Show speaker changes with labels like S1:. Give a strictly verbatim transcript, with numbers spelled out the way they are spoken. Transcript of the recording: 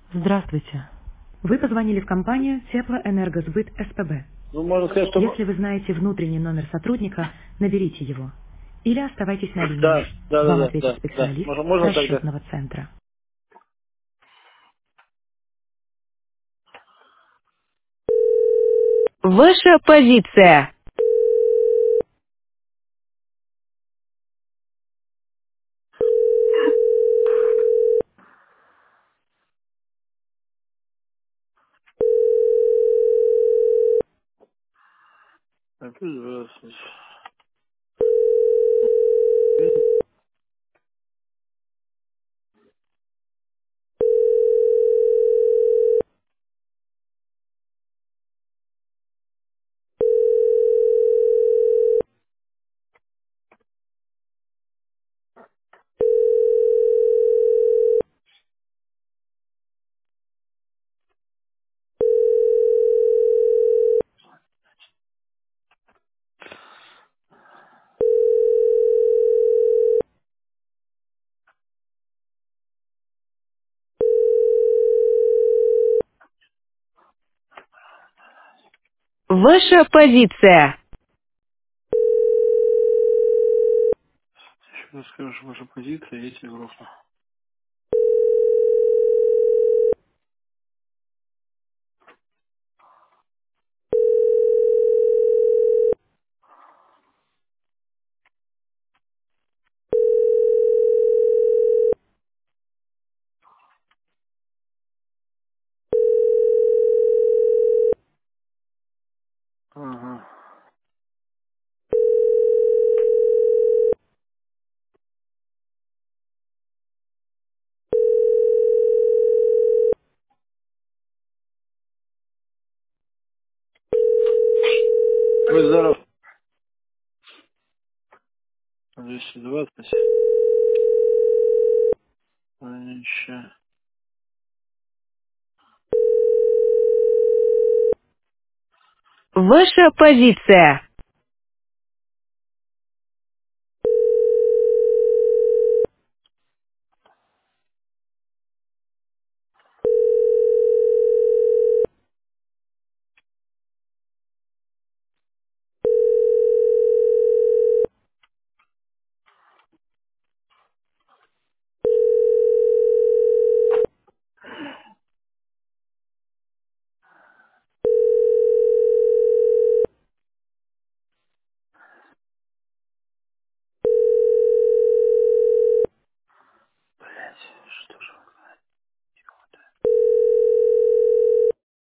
S1: Здравствуйте. Вы позвонили в компанию Теплоэнергосбыт СПБ.
S2: Ну, можно сказать, что...
S1: Если вы знаете внутренний номер сотрудника, наберите его. Или оставайтесь на линии.
S2: Да, да, да,
S1: Вам
S2: да,
S1: ответит
S2: да, да.
S1: специалист
S2: Можно, можно тогда?
S1: расчетного центра. Ваша позиция.
S2: Так, здравствуйте.
S1: Ваша позиция.
S2: Еще раз скажешь ваша позиция, я тебе грохну. Ага. Будь здоров. двести двадцать. Еще.
S1: Ваша позиция.